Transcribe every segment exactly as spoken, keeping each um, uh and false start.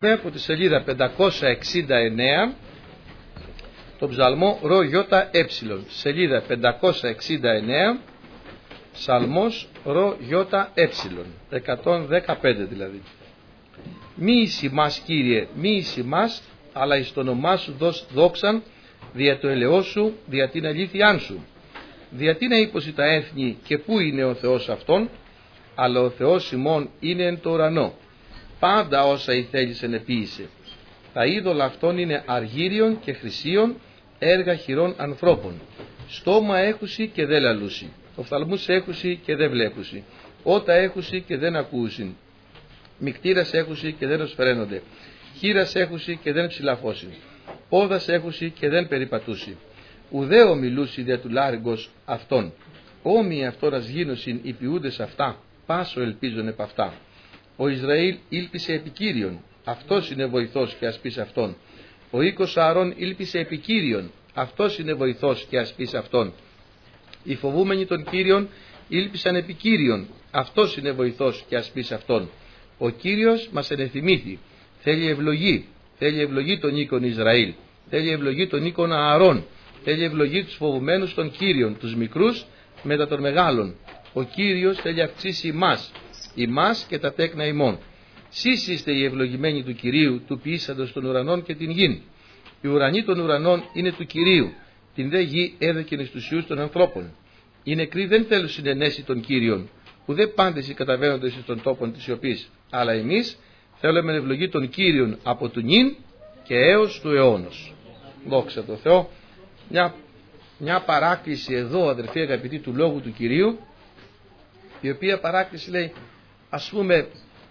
από τη σελίδα πεντακόσια εξήντα εννέα το ψαλμό ρο γιώτα ε, σελίδα πεντακόσια εξήντα εννέα, ψαλμός ρο γιώτα ε, εκατόν δεκαπέντε δηλαδή. Μη εις ημάς, Κύριε, μη εις ημάς, αλλά εις το όνομά σου δώσ' δόξαν, δια το ελαιό σου, δια την αλήθειάν σου. Δια τι να είπωσι τα έθνη και πού είναι ο Θεός αυτόν, αλλά ο Θεός ημών είναι εν το ουρανό. Πάντα όσα η θέλησε ενεποίησε. Τα είδωλα αυτών είναι αργύριον και χρυσίων, έργα χειρών ανθρώπων. Στόμα έχουσι και δεν λαλούσι. Οφθαλμούς έχουσι και δεν βλέπουσι. Ότα έχουσι και δεν ακούσιν. Μικτήρας έχουσι και δεν οσφαιρένονται. Χείρας έχουσι και δεν ψηλαφώσιν. Πόδας έχουσι και δεν περιπατούσι. Ουδέο μιλούσι δια του λάριγκος αυτών. Όμοιοι αυτόρας γίνωσιν οι ποιούντες αυτά, πάσο ελπίζον επ' αυτά. Ο Ισραήλ ήλπισε επί Κύριον, αυτός είναι βοηθός και ασπίς αυτόν. Ο οίκος Ααρών ήλπισε επί Κύριον, αυτός είναι βοηθός και ασπίς αυτόν. Οι φοβούμενοι των Κύριων ήλπισαν επί Κύριον, αυτός είναι βοηθός και ασπίς αυτόν. Ο Κύριος μας ενεθυμήθη, θέλει ευλογή, θέλει ευλογή των οίκων Ισραήλ, θέλει ευλογή των οίκων Ααρών, θέλει ευλογή τους φοβουμένους των Κύριων, τους μικρούς μετά των μεγάλων. Ο Κύριος θέλει αυξήσει ημάς, ημάς και τα τέκνα ημών. Σεις είστε οι ευλογημένοι του Κυρίου, του ποιήσαντος των ουρανών και την γην. Οι ουρανοί των ουρανών είναι του Κυρίου, την δε γη έδωκεν εις τους ιούς των ανθρώπων. Οι νεκροί δεν θέλουν συνενέσει των Κύριων, που δεν πάντες οι καταβαίνοντες εις των τόπων της σιωπής, αλλά εμείς θέλουμε ευλογή των Κύριων από του νυν και έως του αιώνος. Δόξα τω Θεώ. Μια, μια παράκληση εδώ, αδερφοί αγαπητοί, του λόγου του Κυρίου, η οποία παράκληση λέει, ας πούμε,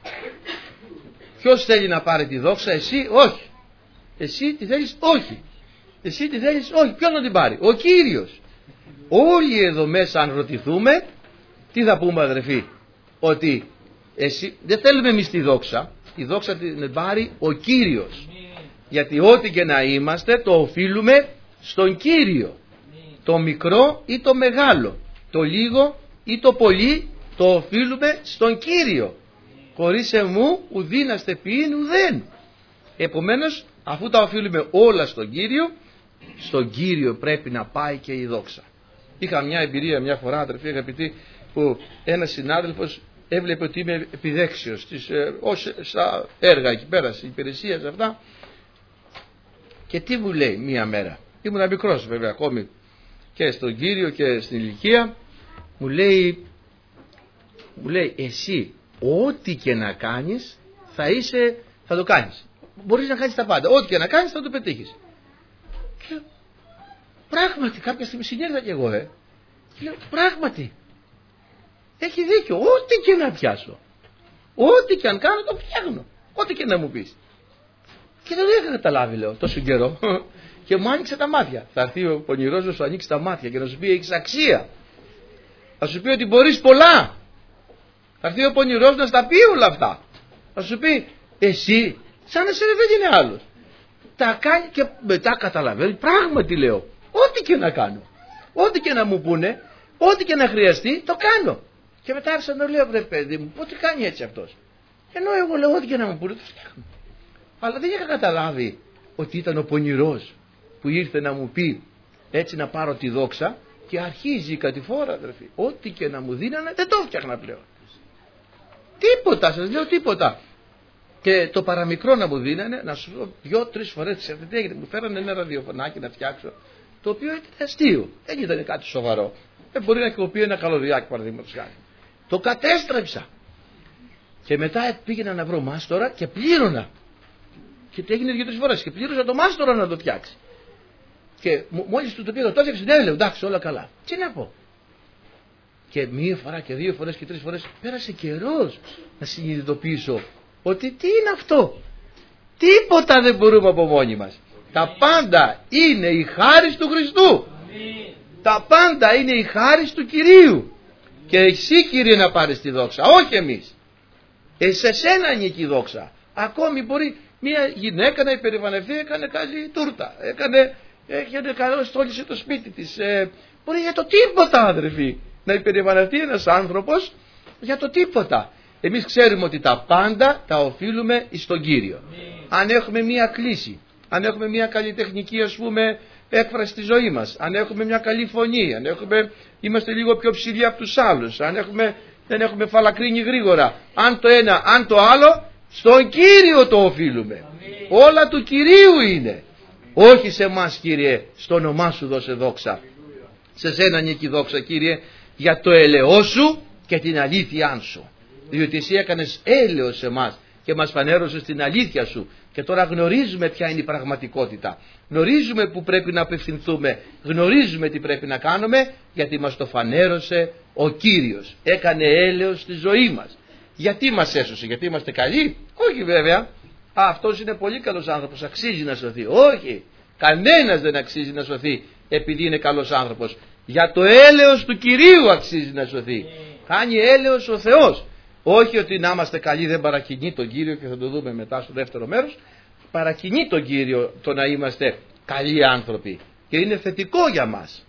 ποιος θέλει να πάρει τη δόξα, εσύ? Όχι. Εσύ τη θέλεις? Όχι. Εσύ τη θέλεις? Όχι. Ποιος να την πάρει? Ο Κύριος. Όλοι εδώ μέσα, αν ρωτηθούμε, τι θα πούμε, αδερφοί? Ότι εσύ, δεν θέλουμε εμείς τη δόξα, τη δόξα την πάρει ο Κύριος. Γιατί ό,τι και να είμαστε το οφείλουμε στον Κύριο. Το μικρό ή το μεγάλο, το λίγο ή το πολύ, το οφείλουμε στον Κύριο. Χωρίς εμού ουδήναστε ποιήν ουδέν. Επομένως, αφού τα οφείλουμε όλα στον Κύριο, στον Κύριο πρέπει να πάει και η δόξα. Είχα μια εμπειρία μια φορά, αδερφοί αγαπητοί, που ένας συνάδελφος έβλεπε ότι είμαι επιδέξιος στις, ε, ως, στα έργα εκεί πέρα, στην υπηρεσία, σε αυτά. Και τι μου λέει μία μέρα? Ήμουν μικρός βέβαια ακόμη και στον Κύριο και στην ηλικία. Μου λέει, μου λέει εσύ ό,τι και να κάνεις θα είσαι, θα το κάνεις. Μπορείς να κάνεις τα πάντα. Ό,τι και να κάνεις θα το πετύχεις. Και πράγματι κάποια στιγμή συνέρθα και εγώ ε. Και λέω πράγματι έχει δίκιο. Ό,τι και να πιάσω, ό,τι και αν κάνω το φτιάχνω. Ό,τι και να μου πεις. Και δεν είχα καταλάβει, λέω, τόσο καιρό. Και μου άνοιξε τα μάτια. Θα έρθει ο πονηρός να σου ανοίξει τα μάτια και να σου πει έχεις αξία. Θα σου πει ότι μπορείς πολλά. Θα έρθει ο πονηρός να στα πει όλα αυτά. Θα σου πει εσύ σαν να σε δεν είναι άλλος. Τα κάνει και μετά καταλαβαίνει. Πράγματι λέω, ό,τι και να κάνω, ό,τι και να μου πούνε, ό,τι και να χρειαστεί, το κάνω. Και μετά άρχισα να λέω, βρε παιδί μου, πότε κάνει έτσι αυτός? Ενώ εγώ λέω, ό,τι και να μου πούνε, το φτιάχνω. Αλλά δεν είχα καταλάβει ότι ήταν ο πονηρός που ήρθε να μου πει έτσι να πάρω τη δόξα, και αρχίζει η κατηφόρα, αδερφοί. Ό,τι και να μου δίνανε δεν το φτιάχνα πλέον. Τίποτα, σας λέω τίποτα. Και το παραμικρό να μου δίνανε, να σου πω δυο-τρεις φορές, ξέρετε τι έγινε? Μου φέρανε ένα ραδιοφωνάκι να φτιάξω, το οποίο ήταν αστείο. Δεν ήταν κάτι σοβαρό. Δεν μπορεί να κοπεί ένα καλωδιάκι, παραδείγματος χάρη. Το κατέστρεψα. Και μετά πήγαινα να βρω μάστορα και πλήρωνα. Και το έγινε δύο-τρεις φορές και πλήρωσα το μάστορα να το φτιάξει. Και μόλις του το πήγα, το έφτιαξε, ναι, λέω, εντάξει, όλα καλά. Τι να πω? Και μία φορά και δύο φορές και τρεις φορές πέρασε καιρός να συνειδητοποιήσω ότι τι είναι αυτό? Τίποτα δεν μπορούμε από μόνοι μας. Τα πάντα είναι η χάρις του Χριστού. Τα πάντα είναι η χάρις του Κυρίου. Και εσύ, Κύριε, να πάρεις τη δόξα, όχι εμείς. Ε, σε σένα ανήκει η δόξα. Ακόμη μπορεί μια γυναίκα να υπερηφανευτεί, έκανε καλή τούρτα, έκανε, έκανε καλό, στόλισε το σπίτι της. Ε, μπορεί για το τίποτα, αδερφοί, να υπερηφανευτεί ένας άνθρωπος για το τίποτα. Εμείς ξέρουμε ότι τα πάντα τα οφείλουμε στον Κύριο. Αν έχουμε μία κλίση, αν έχουμε μία καλλιτεχνική, ας πούμε, έκφραση στη ζωή μας, αν έχουμε μια καλή φωνή, αν έχουμε, είμαστε λίγο πιο ψηλοί από τους άλλους, αν έχουμε, δεν έχουμε φαλακρύνει γρήγορα, αν το ένα, αν το άλλο, στον Κύριο το οφείλουμε. Όλα του Κυρίου είναι. Όχι σε εμάς, Κύριε, στο όνομά σου δώσε δόξα. Σε σένα νίκη δόξα, Κύριε, για το έλεος σου και την αλήθειά σου. Διότι εσύ έκανες έλεος σε εμάς και μας φανέρωσες την αλήθεια σου. Και τώρα γνωρίζουμε ποια είναι η πραγματικότητα. Γνωρίζουμε που πρέπει να απευθυνθούμε. Γνωρίζουμε τι πρέπει να κάνουμε, γιατί μας το φανέρωσε ο Κύριος. Έκανε έλεος στη ζωή μας. Γιατί μας έσωσε? Γιατί είμαστε καλοί? Όχι βέβαια. Α, αυτός είναι πολύ καλός άνθρωπος, αξίζει να σωθεί. Όχι. Κανένας δεν αξίζει να σωθεί επειδή είναι καλός άνθρωπος. Για το έλεος του Κυρίου αξίζει να σωθεί. Κάνει έλεος ο Θεός. Όχι ότι να είμαστε καλοί δεν παρακινεί τον Κύριο, και θα το δούμε μετά στο δεύτερο μέρος. Παρακινεί τον Κύριο το να είμαστε καλοί άνθρωποι και είναι θετικό για μας.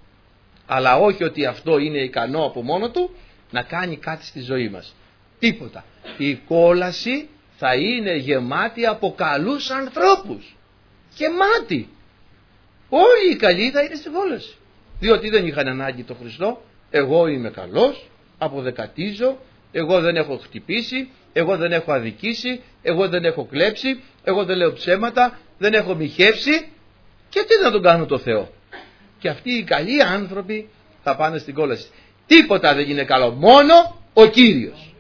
Αλλά όχι ότι αυτό είναι ικανό από μόνο του να κάνει κάτι στη ζωή μας. Τίποτα. Η κόλαση θα είναι γεμάτη από καλούς ανθρώπους. Γεμάτη. Όλοι οι καλοί θα είναι στη κόλαση. Διότι δεν είχαν ανάγκη το Χριστό. Εγώ είμαι καλός, αποδεκατίζω, εγώ δεν έχω χτυπήσει, εγώ δεν έχω αδικήσει, εγώ δεν έχω κλέψει, εγώ δεν λέω ψέματα, δεν έχω μοιχεύσει, και τι να τον κάνω το Θεό? Και αυτοί οι καλοί άνθρωποι θα πάνε στην κόλαση. Τίποτα δεν είναι καλό, μόνο ο Κύριος.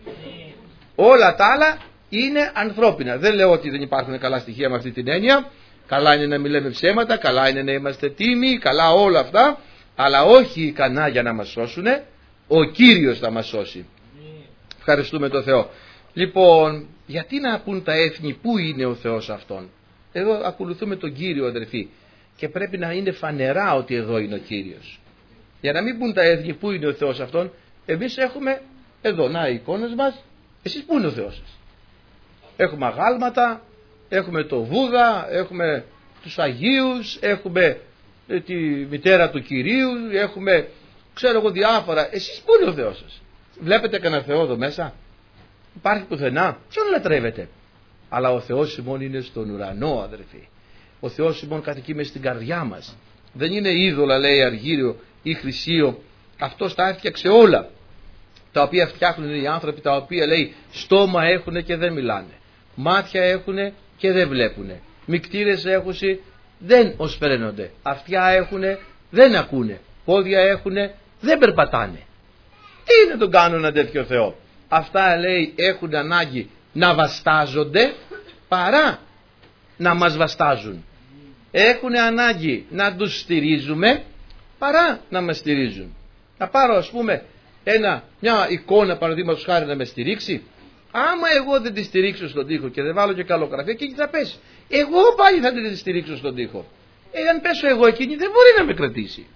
Όλα τα άλλα είναι ανθρώπινα. Δεν λέω ότι δεν υπάρχουν καλά στοιχεία με αυτή την έννοια. Καλά είναι να μην λέμε ψέματα, καλά είναι να είμαστε τίμοι, καλά όλα αυτά, αλλά όχι ικανά για να μας σώσουν. Ο Κύριος θα μας σώσει. Ευχαριστούμε τον Θεό. Λοιπόν, γιατί να πούν τα έθνη πού είναι ο Θεός αυτόν? Εδώ ακολουθούμε τον Κύριο, αδερφοί, και πρέπει να είναι φανερά ότι εδώ είναι ο Κύριος. Για να μην πούν τα έθνη πού είναι ο Θεός αυτόν, εμείς έχουμε εδώ, να, οι εικόνες μας. Εσείς πού είναι ο Θεός σας? Έχουμε αγάλματα, έχουμε το Βούδα, έχουμε τους Αγίους, έχουμε τη μητέρα του Κυρίου, έχουμε, ξέρω εγώ, διάφορα. Εσείς πού είναι ο Θεός σας? Βλέπετε κανένα Θεό εδώ μέσα? Υπάρχει πουθενά? Ποιον λατρεύετε? Αλλά ο Θεός ημών είναι στον ουρανό, αδερφοί. Ο Θεός ημών κατοικεί μες στην καρδιά μας. Δεν είναι είδωλα, λέει, αργύριο ή χρυσίο. Αυτός τα έφτιαξε όλα. Τα οποία φτιάχνουν οι άνθρωποι, τα οποία, λέει, στόμα έχουν και δεν μιλάνε, μάτια έχουν και δεν βλέπουν, μικτήρες έχουν, δεν οσφραίνονται, αυτιά έχουν, δεν ακούνε, πόδια έχουν, δεν περπατάνε. Τι να τον κάνουν ένα τέτοιο Θεό? Αυτά, λέει, έχουν ανάγκη να βαστάζονται παρά να μας βαστάζουν. Έχουν ανάγκη να τους στηρίζουμε παρά να μας στηρίζουν. Να πάρω, ας πούμε, ένα, μια εικόνα, παραδείγματος χάρη, να με στηρίξει. Άμα εγώ δεν τη στηρίξω στον τοίχο και δεν βάλω και καλογραφία, εκείνη θα πέσει. Εγώ πάλι θα τη στηρίξω στον τοίχο. Εάν πέσω εγώ, εκείνη δεν μπορεί να με κρατήσει.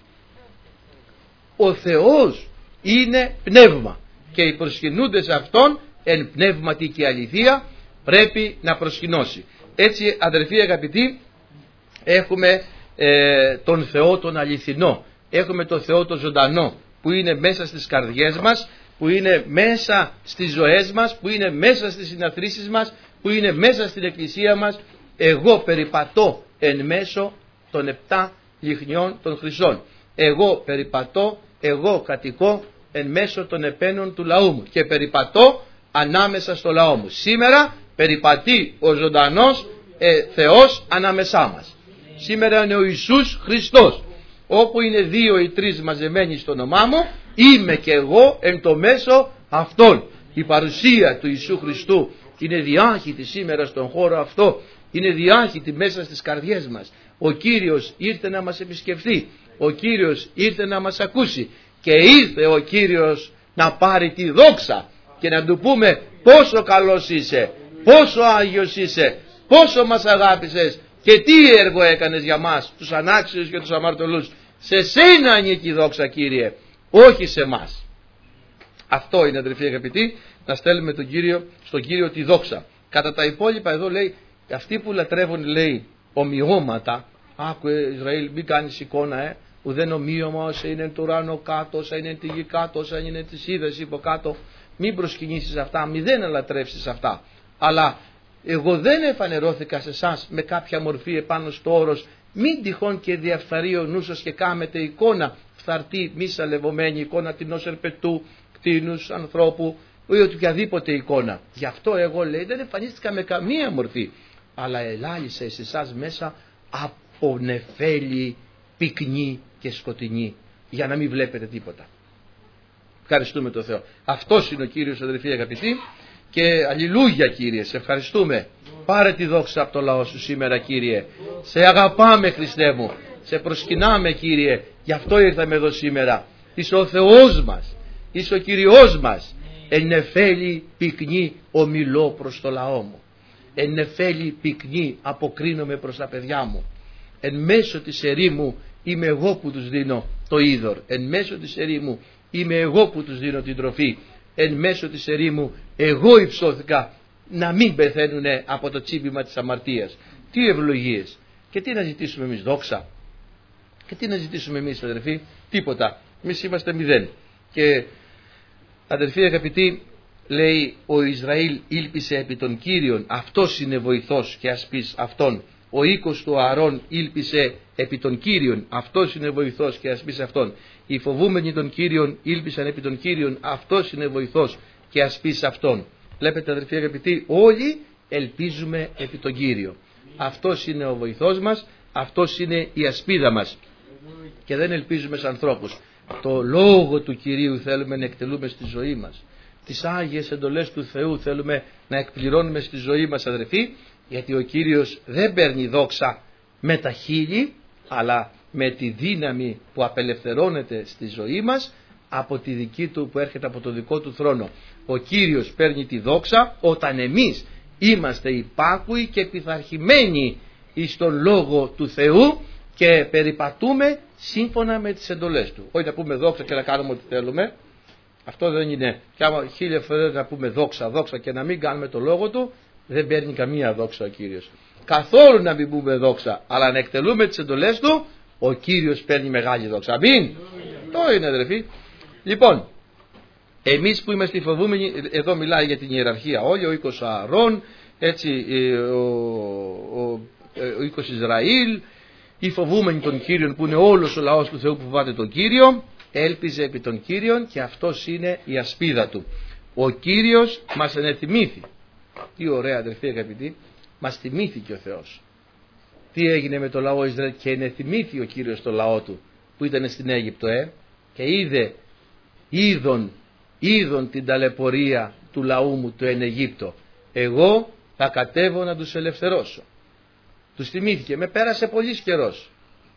Ο Θεός είναι πνεύμα και οι προσκυνούντες σε Αυτόν εν πνεύματι και αληθεία πρέπει να προσκυνώσει. Έτσι, αδερφοί αγαπητοί, έχουμε ε, τον Θεό τον αληθινό, έχουμε τον Θεό τον ζωντανό, που είναι μέσα στις καρδιές μας, που είναι μέσα στις ζωές μας, που είναι μέσα στις συναθρήσεις μας, που είναι μέσα στην εκκλησία μας. Εγώ περιπατώ εν μέσω των επτά λιχνιών των χρυσών. Εγώ περιπατώ, εγώ κατοικώ εν μέσω των επένων του λαού μου και περιπατώ ανάμεσα στο λαό μου. Σήμερα περιπατεί ο ζωντανός ε, Θεός ανάμεσά μας. Σήμερα είναι ο Ιησούς Χριστός. Όπου είναι δύο ή τρεις μαζεμένοι στο όνομά μου, είμαι και εγώ εν το μέσο αυτών. Η παρουσία του Ιησού Χριστού είναι διάχυτη σήμερα στον χώρο αυτό, είναι διάχυτη μέσα στις καρδιές μας. Ο Κύριος ήρθε να μας επισκεφθεί, ο Κύριος ήρθε να μας ακούσει και ήρθε ο Κύριος να πάρει τη δόξα και να του πούμε πόσο καλός είσαι, πόσο Άγιος είσαι, πόσο μας αγάπησες και τι έργο έκανες για μας, τους ανάξιους και τους αμαρτωλούς. Σε σένα ανήκει η δόξα, Κύριε, όχι σε μας. Αυτό είναι, αδελφοί αγαπητοί, να στέλνουμε τον Κύριο, στον Κύριο τη δόξα. Κατά τα υπόλοιπα εδώ, λέει, αυτοί που λατρεύουν, λέει, ομοιώματα. Άκου, Ισραήλ, μην κάνεις εικόνα, ε, ουδέν ομοίωμα όσα είναι του ουρανού κάτω, όσα είναι τη γη κάτω, όσα είναι της ύδατος υπό κάτω. μην προσκυνήσεις αυτά, μην δεν αλατρεύσεις αυτά. Αλλά εγώ δεν εφανερώθηκα σε εσάς με κάποια μορφή επάνω στο όρος, μην τυχόν και διαφθαρεί ο νους σας και κάμετε εικόνα φθαρτή, μη σαλευωμένη εικόνα τινός ερπετού, κτίνους, ανθρώπου ή οποιαδήποτε εικόνα. Γι' αυτό εγώ, λέει, δεν εμφανίστηκα με καμία μορφή, αλλά ελάλησα εις εσάς μέσα από νεφέλη πυκνή και σκοτεινή, για να μην βλέπετε τίποτα. Ευχαριστούμε τον Θεό. Αυτός είναι ο Κύριος, αδελφοί αγαπητοί, και αλληλούια, Κύριε, σε ευχαριστούμε. Πάρε τη δόξα από το λαό σου σήμερα, Κύριε. Σε αγαπάμε, Χριστέ μου. Σε προσκυνάμε, Κύριε. Γι' αυτό ήρθαμε εδώ σήμερα. Είσαι ο Θεός μας. Είσαι ο Κυριός μας. Εν νεφέλη πυκνή ομιλώ προς το λαό μου. Εν νεφέλη πυκνή αποκρίνομαι προς τα παιδιά μου. Εν μέσω της ερήμου είμαι εγώ που τους δίνω το είδωρ. Εν μέσω της ερήμου είμαι εγώ που τους δίνω την τροφή. Εν μέσω της ερήμου εγώ υψώθηκα να μην πεθαίνουν από το τσίπημα της αμαρτίας. Τι ευλογίες. Και τι να ζητήσουμε εμείς, δόξα. Και τι να ζητήσουμε εμείς, αδερφοί, τίποτα. Εμείς είμαστε μηδέν. Και αδερφοί αγαπητοί, λέει, ο Ισραήλ ήλπισε επί των Κύριων, αυτός είναι βοηθός και ας πεις αυτόν. Ο οίκος του Ααρών ήλπισε επί των Κύριων, αυτός είναι βοηθός και ας πεις αυτόν. Οι φοβούμενοι των Κύριων ήλπισαν επί των Κύριων, αυτός είναι βοηθός και ας πεις αυτόν. Βλέπετε, αδερφοί αγαπητοί, όλοι ελπίζουμε επί τον Κύριο. Αυτός είναι ο βοηθός μας, αυτός είναι η ασπίδα μας. Και δεν ελπίζουμε σε ανθρώπους. Το λόγο του Κυρίου θέλουμε να εκτελούμε στη ζωή μας. Τις Άγιες εντολές του Θεού θέλουμε να εκπληρώνουμε στη ζωή μας, αδερφοί, γιατί ο Κύριος δεν παίρνει δόξα με τα χείλη, αλλά με τη δύναμη που απελευθερώνεται στη ζωή μας από τη δική του, που έρχεται από το δικό του θρόνο. Ο Κύριος παίρνει τη δόξα όταν εμείς είμαστε υπάκουοι και πειθαρχημένοι εις τον λόγο του Θεού και περιπατούμε σύμφωνα με τις εντολές του. Όχι να πούμε δόξα και να κάνουμε ό,τι θέλουμε. Αυτό δεν είναι. Και άμα χίλια φορές να πούμε δόξα, δόξα και να μην κάνουμε το λόγο του, δεν παίρνει καμία δόξα ο Κύριος. Καθόλου να μην πούμε δόξα, αλλά να εκτελούμε τις εντολές του, ο Κύριος παίρνει μεγάλη δόξα. Αμήν. Το είναι, αδερφοί. Λοιπόν, εμείς που είμαστε φοβούμενοι, εδώ μιλάει για την ιεραρχία όλοι, ο οίκος Ααρών, έτσι, ο, ο, ο οίκος Ισραήλ, οι φοβούμενοι των Κύριων που είναι όλος ο λαός του Θεού που φοβάται τον Κύριο, έλπιζε επί των Κύριων και αυτός είναι η ασπίδα του. Ο Κύριος μας ενεθυμήθη. Τι ωραία, αδερφοί αγαπητοί, μας θυμήθηκε ο Θεός. Τι έγινε με το λαό Ισραήλ και ενεθυμήθη ο Κύριος το λαό του που ήταν στην Αίγυπτο, ε, και είδε, είδον, είδον την ταλαιπωρία του λαού μου το εν Αιγύπτο. Εγώ θα κατέβω να τους ελευθερώσω. Τους θυμήθηκε, με πέρασε πολύς καιρός.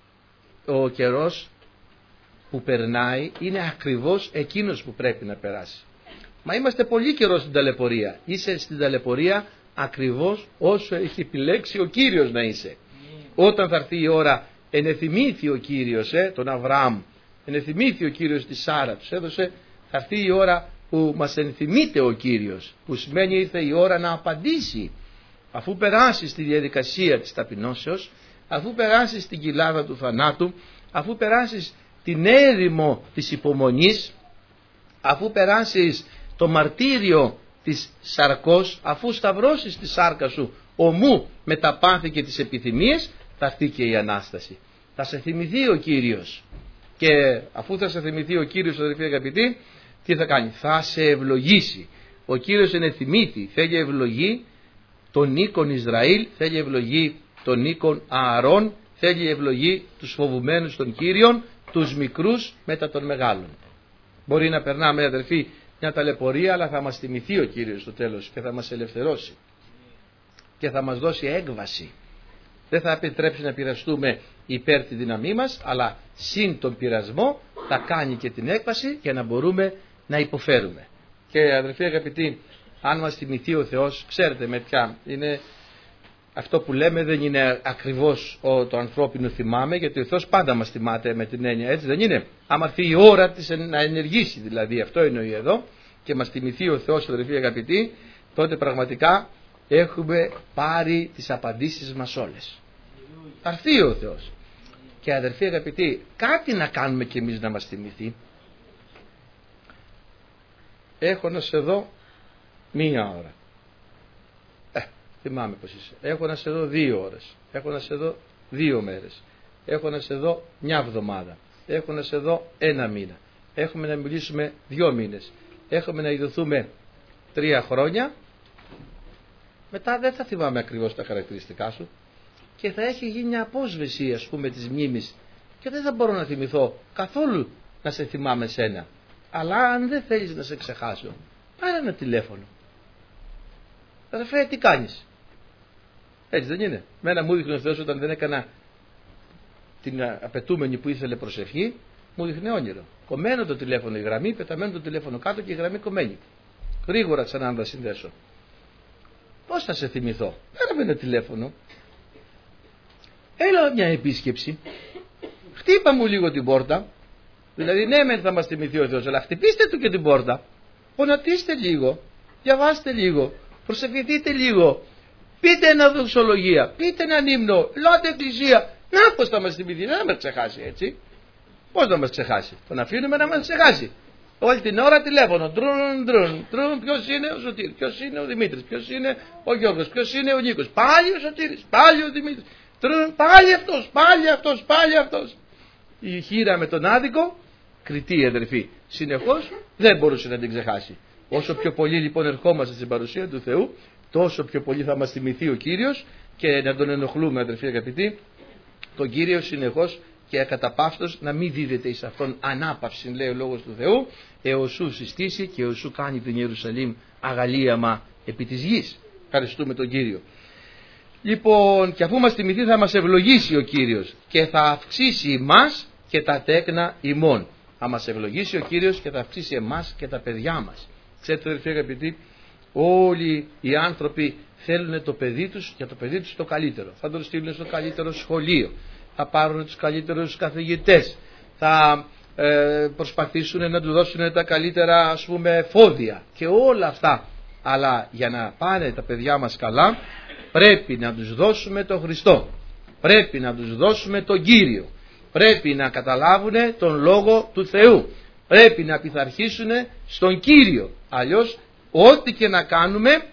Ο καιρός που περνάει είναι ακριβώς εκείνος που πρέπει να περάσει. Μα είμαστε πολύ καιρό στην ταλαιπωρία. Είσαι στην ταλαιπωρία ακριβώς όσο έχει επιλέξει ο Κύριος να είσαι. Mm. Όταν θα έρθει η ώρα, ενεθυμήθη ο Κύριος ε, τον Αβραάμ, ενεθυμήθη ο Κύριος τη Σάρα, τους έδωσε, θα έρθει η ώρα που μας ενθυμείται ο Κύριος, που σημαίνει ήρθε η ώρα να απαντήσει. Αφού περάσει στη διαδικασία της ταπεινώσεως, αφού περάσει στην κοιλάδα του θανάτου, αφού περάσεις την έρημο της υπομονής, αφού περάσεις το μαρτύριο της σαρκός, αφού σταυρώσεις τη σάρκα σου ομού με τα πάθη και τις επιθυμίες, θα έρθει και η Ανάσταση. Θα σε θυμηθεί ο Κύριος. Και αφού θα σε θυμηθεί ο Κύριος, αδελφοί αγαπητοί, τι θα κάνει? Θα σε ευλογήσει. Ο Κύριος είναι θυμήθη, θέλει ευλογή τον οίκον Ισραήλ, θέλει ευλογή τον οίκον Ααρών, θέλει ευλογή τους φοβουμένους των Κύριων, τους μικρούς μετά των μεγάλων. Μπορεί να περνάμε, αδελφοί, μια ταλαιπωρία, αλλά θα μας θυμηθεί ο Κύριος στο τέλος και θα μας ελευθερώσει και θα μας δώσει έκβαση. Δεν θα επιτρέψει να πειραστούμε υπέρ τη δύναμή μας, αλλά συν τον πειρασμό θα κάνει και την έκβαση για να μπορούμε να υποφέρουμε. Και αδελφοί αγαπητοί, αν μας θυμηθεί ο Θεός, ξέρετε με ποια είναι αυτό που λέμε, δεν είναι ακριβώς το ανθρώπινο θυμάμαι, γιατί ο Θεός πάντα μας θυμάται με την έννοια, έτσι δεν είναι? Άμα έρθει η ώρα της να ενεργήσει, δηλαδή αυτό εννοεί εδώ, και μας θυμηθεί ο Θεός, αδελφοί αγαπητοί, τότε πραγματικά έχουμε πάρει τις απαντήσεις μας όλες. Θα έρθει ο Θεός. Και αδελφοί αγαπητοί, κάτι να κάνουμε κι εμείς να μας θυμηθεί. έχω να σε δω μία ώρα. Ε, θυμάμαι πως είσαι. Έχω να σε δω δύο ώρες. Έχω να σε δω δύο μέρες. Έχω να σε δω μια εβδομάδα. Έχω να σε δω ένα μήνα. Έχουμε να μιλήσουμε δύο μήνες. Έχουμε να ειδωθούμε τρία χρόνια. Μετά δεν θα θυμάμαι ακριβώς τα χαρακτηριστικά σου και θα έχει γίνει μια απόσβεση, ας πούμε, της μνήμης και δεν θα μπορώ να θυμηθώ καθόλου να σε θυμάμαι σένα. Αλλά αν δεν θέλεις να σε ξεχάσω, πάρε ένα τηλέφωνο. Αδερφέ, τι κάνεις? Έτσι δεν είναι? Μένα μου δείχνει ο Θεός όταν δεν έκανα την απαιτούμενη που ήθελε προσευχή, μου δείχνει όνειρο. Κομμένο το τηλέφωνο η γραμμή, πεταμένο το τηλέφωνο κάτω και η γραμμή κομμένη. Γρήγορα ξανά να τα συνδέσω. Πώς θα σε θυμηθώ? Πέρα ένα τηλέφωνο. Έλα μια επίσκεψη. Χτύπα μου λίγο την πόρτα. Δηλαδή ναι μεν θα μας θυμηθεί ο Θεός, αλλά χτυπήστε του και την πόρτα. Γονατίστε λίγο. Διαβάστε λίγο. Προσευχηθείτε λίγο. Πείτε ένα δοξολογία. Πείτε έναν ύμνο. Λάτε εκκλησία. Να πώς θα μας θυμηθεί. Να μας ξεχάσει έτσι. Πώς να μας ξεχάσει? Τον αφήνουμε να μας ξεχάσει. Όλη την ώρα τηλέφωνο. Τρουν, τρουν, τρουν. Ποιος είναι ο Σωτήρης? Ποιος είναι ο Δημήτρης? Ποιος είναι ο Γιώργος? Ποιος είναι ο Νίκος? Πάλι ο Σωτήρης. Πάλι ο Δημήτρης. Τρουν, πάλι αυτός. Πάλι αυτός. Πάλι αυτός. Η χείρα με τον άδικο, κριτή αδερφή, συνεχώς δεν μπορούσε να την ξεχάσει. Όσο πιο πολύ λοιπόν ερχόμαστε στην παρουσία του Θεού, τόσο πιο πολύ θα μας θυμηθεί ο Κύριος και να τον ενοχλούμε, αδερφοί αγαπητοί, τον Κύριο συνεχώς και ακαταπαύστος να μην δίδεται εις αυτόν ανάπαυση, λέει ο λόγος του Θεού, έως σου συστήσει και έως σου κάνει την Ιερουσαλήμ αγαλίαμα επί της γης. Ευχαριστούμε τον Κύριο. Λοιπόν, και αφού μας θυμηθεί θα μας ευλογήσει ο Κύριος και θα αυξήσει εμάς και τα τέκνα ημών. Θα μας ευλογήσει ο Κύριος και θα αυξήσει εμάς και τα παιδιά μας. Ξέρετε, αδερφοί αγαπητοί, όλοι οι άνθρωποι θέλουν το παιδί τους και το παιδί τους το καλύτερο. Θα τον στείλουν στο καλύτερο σχολείο, θα πάρουν τους καλύτερους καθηγητές, θα ε, προσπαθήσουν να του δώσουν τα καλύτερα, ας πούμε, φόδια και όλα αυτά. Αλλά για να πάνε τα παιδιά μας καλά, πρέπει να τους δώσουμε τον Χριστό, πρέπει να τους δώσουμε τον Κύριο, πρέπει να καταλάβουν τον Λόγο του Θεού, πρέπει να πειθαρχήσουν στον Κύριο. Αλλιώς ό,τι και να κάνουμε,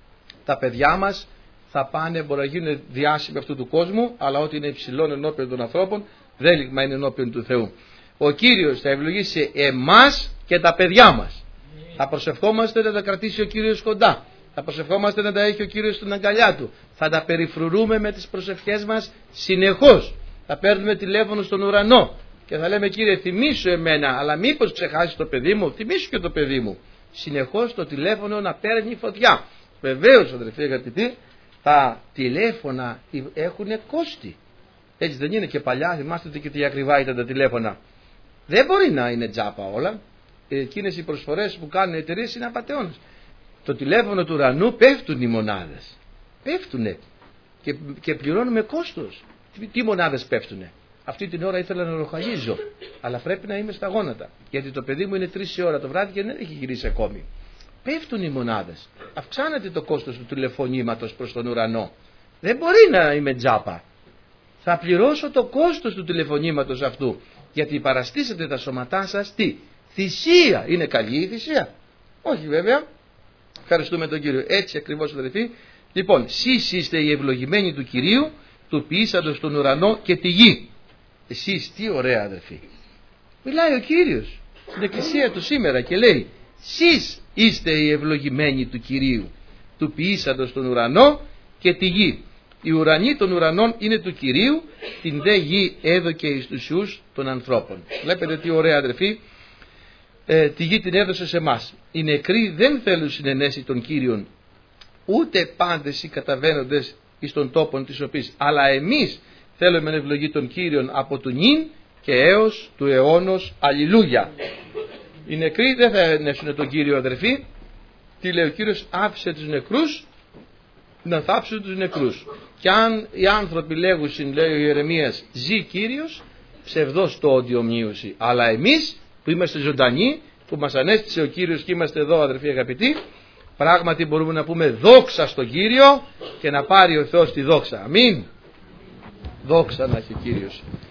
τα παιδιά μας θα πάνε, μπορεί να γίνουν διάσημοι αυτού του κόσμου, αλλά ό,τι είναι υψηλόν ενώπιον των ανθρώπων, δέλιγμα είναι ενώπιον του Θεού. Ο Κύριος θα ευλογήσει εμάς και τα παιδιά μας. Θα προσευχόμαστε να τα κρατήσει ο Κύριος κοντά. Θα προσευχόμαστε να τα έχει ο Κύριος στην αγκαλιά του. Θα τα περιφρουρούμε με τις προσευχές μας συνεχώς. Θα παίρνουμε τηλέφωνο στον ουρανό και θα λέμε, Κύριε, θυμήσου εμένα, αλλά μήπως ξεχάσεις το παιδί μου? Θυμήσου και το παιδί μου. Συνεχώς το τηλέφωνο να παίρνει φωτιά. Βεβαίως, αδερφοί αγαπητοί, τα τηλέφωνα έχουν κόστη. Έτσι δεν είναι? Και παλιά, θυμάστε και τι ακριβά ήταν τα τηλέφωνα. Δεν μπορεί να είναι τζάπα όλα. Εκείνες οι προσφορές που κάνουν οι εταιρείες είναι απατεώνες. Το τηλέφωνο του ουρανού πέφτουν οι μονάδες. Πέφτουνε και, και πληρώνουμε κόστος. Τι, τι μονάδες πέφτουνε? Αυτή την ώρα ήθελα να ροχαλίζω, αλλά πρέπει να είμαι στα γόνατα, γιατί το παιδί μου είναι τρεις η ώρα το βράδυ και δεν έχει γυρίσει ακόμη. Πέφτουν οι μονάδες. Αυξάνεται το κόστος του τηλεφωνήματος προς τον ουρανό. Δεν μπορεί να είμαι τζάπα. Θα πληρώσω το κόστος του τηλεφωνήματος αυτού, γιατί παραστήσατε τα σώματά σας τι? Θυσία. Είναι καλή η θυσία? Όχι βέβαια. Ευχαριστούμε τον Κύριο. Έτσι ακριβώς, αδερφοί. Λοιπόν, εσείς είστε οι ευλογημένοι του Κυρίου, του ποιήσαντος τον ουρανό και τη γη. Εσείς, τι ωραία αδερφοί. Μιλάει ο Κύριος στην εκκλησία του σήμερα και λέει, εσείς είστε οι ευλογημένοι του Κυρίου, του ποιήσαντος τον ουρανό και τη γη. Οι ουρανοί των ουρανών είναι του Κυρίου, την δε γη έδωκε εις τους ιούς των ανθρώπων. Βλέπετε τι ωραία αδερφοί. Ε, τη γη την έδωσε σε εμάς. Οι νεκροί δεν θέλουν συνενέσει των Κύριων, ούτε πάντες οι καταβαίνοντες εις των τόπων της οποίας, αλλά εμείς θέλουμε να ευλογεί τον Κύριον από του νυν και έως του αιώνος. Αλληλούια. Οι νεκροί δεν θα ενέσουν τον Κύριο, αδερφοί. Τι λέει ο Κύριος? Άφησε τους νεκρούς να θάψουν τους νεκρούς. Και αν οι άνθρωποι λέγουσιν, λέει ο Ιερεμίας, ζει Κύριος, ψευδός το όντιο μνήωση. Αλλά εμείς που είμαστε ζωντανοί, που μας ανέστησε ο Κύριος και είμαστε εδώ, αδερφοί αγαπητοί, πράγματι μπορούμε να πούμε δόξα στον Κύριο και να πάρει ο Θεός τη δόξα. Αμήν. Δόξα να έχει ο Κύριος.